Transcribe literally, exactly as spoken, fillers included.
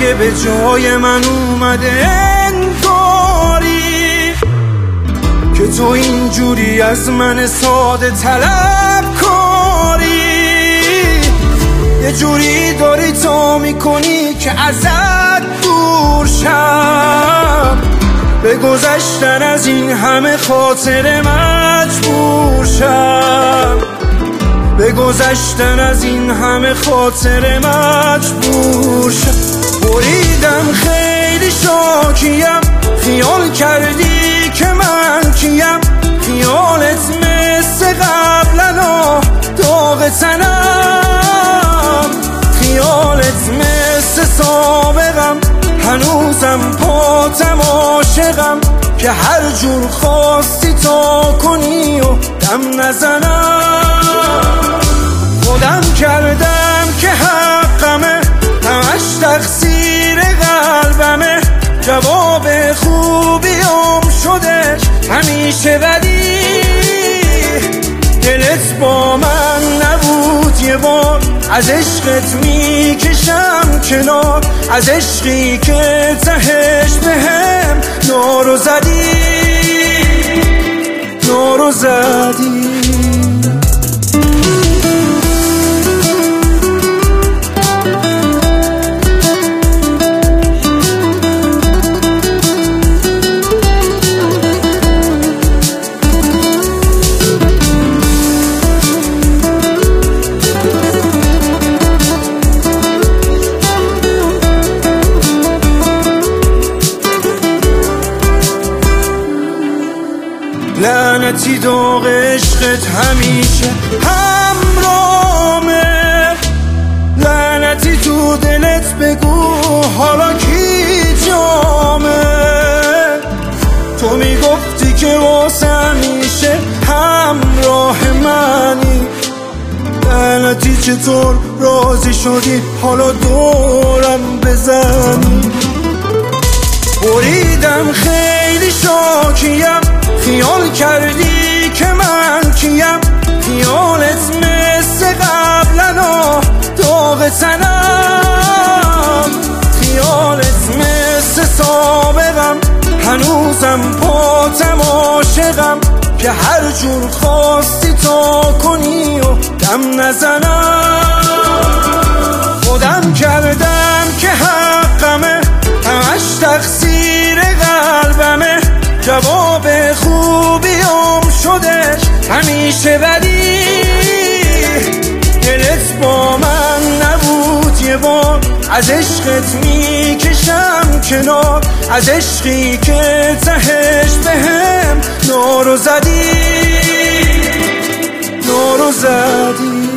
دیگه به جای من اومده انگاری که تو اینجوری از من ساده طلب کاری. یه جوری داری تا میکنی که ازت دور شم، به گذشتن از این همه خاطره مجبور شم، به گذشتن از این همه خاطره مجبور شم. بریدم خیلی شاکیم، خیال کردی که من کیم، خیالت مثل قبلنا داغ تنم، خیالت مثل سابقم هنوزم پاتم عاشقم که هر جور خواستی تا کنی و دم نزنم. خودم کردم که حقمه، همش تقصیر قلبمه، جواب خوبیام شده همیشه ولی دلت با من نبود یه بار. از عشقت میکشم کنار، از عشقی که تهش بهم نارو زدی نارو زدی. لعنتی داغ عشقت همیشه همرامه، لعنتی تو دلت بگو حالا کی جامه. تو میگفتی که واسه همیشه همراه منی، لعنتی چطور راضی شدی حالا دورم بزنی. بریدم خیلی شاکیم، خیال کردی که من کیم، خیالت مثل قبلنا داغ تنم، خیالت مثل سابقم هنوزم پاتم عاشقم که هر جور خواستی تا کنی و دم نزنم. خودم کردم که حقمه، همش تقصیر قلبمه، جواب خوبیام شده همیشه ولی دلت با من نبود یه بار. از عشقت میکشم کنار، از عشقی که تهش بهم نارو زدی نارو زدی.